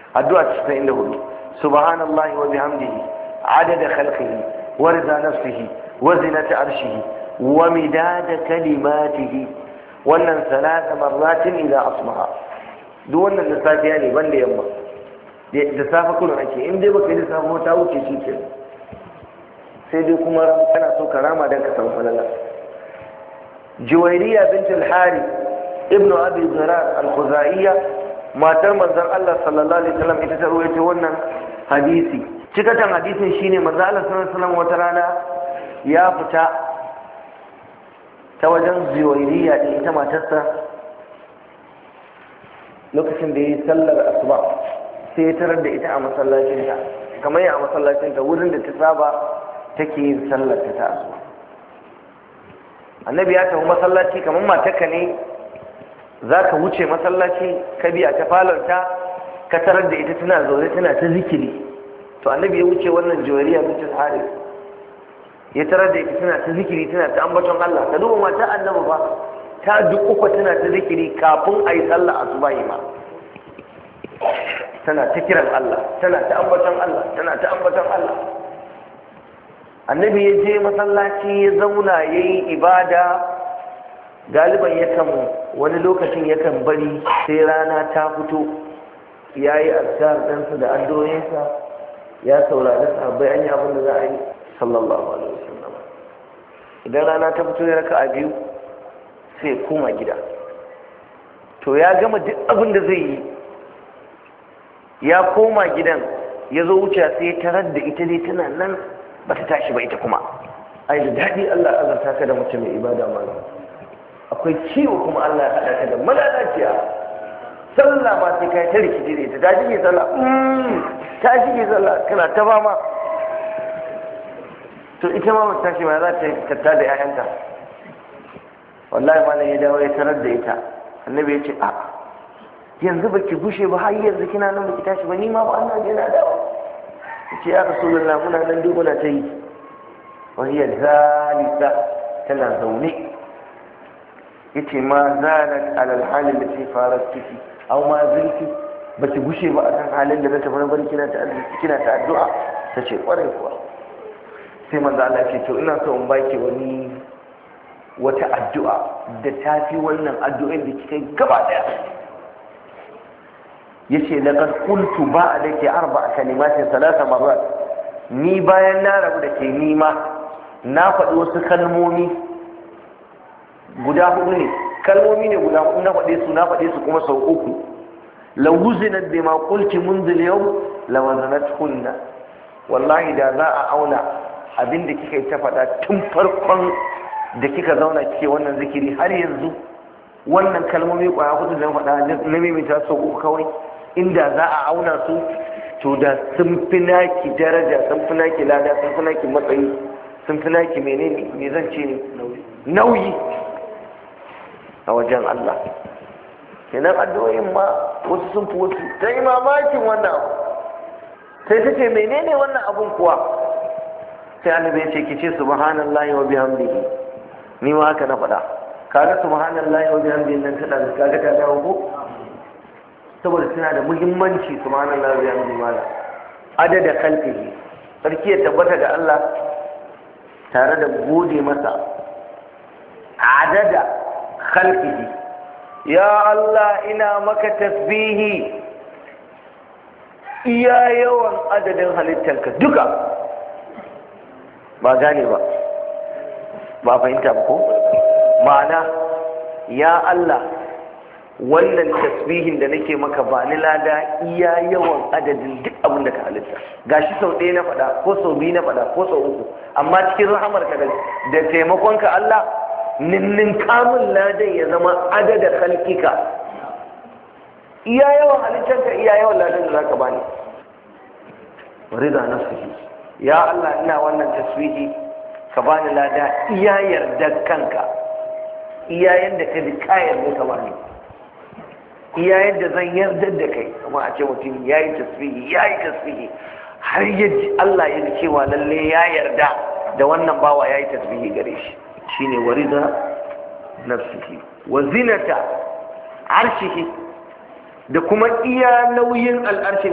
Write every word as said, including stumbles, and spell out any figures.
addu'a casa'in da hudu. Subhanallahi wa bihamdihi adada khalqihi wa rida nafsihi wa zinata arshihi wa midada kalimatihi. Wannan salasa marratin ila asbaha. Duk wannan da safiya ne banda yamma. Da safa kullum ake, in dai baka yi da safa ta wuce shi ke. Sai dai kuma kana so karama dan ka samu falala. Juwairiya bint al-Harith ibnu Abi Zurar al-Khuzaiya, matar manzon Allah sallallahu alaihi wasallam, ita ta rawaito wannan hadisi. Cikatan hadisin shine manzon Allah sallallahu alaihi wasallam wata rana ya fita ta wajen Juwairiya din, ita matarsa, lokacin da yayi sallar asuba sai ya tarar da ita a masallacinta, kamar ya a masallacinta wurin da ta saba take yin sallar ta asuba. Annabi ya tafi masallaci, kamar matarka ne za ka wuce masallaci ka biya ta falonta ka tarar da ita tana zaune tana ta zikiri. To annabi ya wuce wannan Juwairiya bint al-Harith, ya tarar da ita tana ta zikiri, tana ta ambaton Allah. Ka duba mata annabi ba, ta dukufa tana ta zikiri kafin a yi sallah asuba ma, tana ta kiran Allah, tana ta ambaton Allah, tana ta ambaton Allah. Annabi ya je masallaci ya zauna ya yi ibada. Galiban yakan wani lokacin yakan bari sai rana ta fito, ya yi azkar ɗansa da addu'o'insa, ya saurari sahabbai an yi abin da za a yi sallallahu alaihi wasallam. Idan rana ta fito ya raka a biyu sai koma gida. To ya gama duk abin da zai yi, ya koma gidan, ya zo wuce sai ya tarar da ita dai tana nan ba ta tashi ba ita kuma. Ai da daɗi Allah azarta ka da mutum mai ibada malam. Akwai ciwo kuma Allah ya haɗa ka da malalaciya. Sallah ma sai kai ta rikici da ita, ta shige sallah, ta shige sallah, kana ta fama. To ita ma mata tashi ma za ta tatta da 'ya'yanta. Wallahi malam ya dawo ya tarar da ita. Annabi ya ce a yanzu baki gushe ba, har yanzu kina nan baki tashi ba, ni ma ba Allah ya na dawo. Ce ya Rasulullah, muna nan duk muna ta yi. Wahiyar zalika, tana zaune. Yace ma zalat alal halin da ce farar ciki, au ma zirki, ba ki gushe ba akan halin da na tafi na bari kina ta kina ta addu'a. Ta ce kwarai kuwa. Sai manzo Allah ce to ina so in baki wani wata addu'a da tafi wannan addu'o'in da kika gaba daya. Yace laqad qultu ba'daki arba'a kalimatin thalatha marrat. Ni bayan na rabu da ke nima na faɗi wasu kalmomi guda hudu ne, kalmomi ne guda hudu, na faɗe su na faɗe su kuma sau uku. law wuzinat bima qulti منذ اليوم lawazanatkunna. Wallahi da za a auna abinda kika yi ta faɗa tun farkon da kika zauna kike wannan zikiri har yanzu, wannan kalmomi kwaya hudu da na faɗa na maimaita sau uku kawai, inda za a auna su to da sun fi naki daraja, sun fi naki lada, sun fi naki matsayi, sun fi naki menene me zan ce ne nauyi a wajen Allah. Kenan addu'o'in ma wasu sun fi wasu. Ta yi mamakin wannan abu, sai ta ce menene wannan abun kuwa? Sai annabi ya ce ki ce subhanallahi wa bihamdihi. Ni ma haka na faɗa. Kaga subhanallahi wa bihamdihi nan tana da kaga ta dawo ko? Saboda tana da muhimmanci subhanallahi wa bihamdihi mala. Adada khalqihi. Sarki ya tabbata ga Allah tare da gode masa. Adada khalqihi. Ya Allah, ina maka tasbihi iya yawan adadin halittarka duka. Ba gane ba, ba fahimta ba ko? Ma'ana, ya Allah, wannan tasbihin da nake maka ba ni lada iya yawan adadin duk abin da ka halitta. Gashi sau ɗaya na faɗa, ko sau biyu na faɗa, ko sau uku, amma cikin rahamarka da taimakonka Allah, ninnin kamun ladan ya zama adada khalqika, iya yawan halittarka, iya yawan ladan da zaka bani. Rida nafsihi, ya Allah ina wannan tasbihi ka bani lada iya yardar kanka, iya yanda ka ji ka yarda ka bani, iya yadda zan yardar da kai. Kuma a ce mutum yayi tasbihi yayi tasbihi har yaji Allah ya ji cewa lalle ya yarda da wannan bawa yayi tasbihi gare shi. Shine warida nafsihi wa zinata arshihi, da kuma iya nauyin al'arshin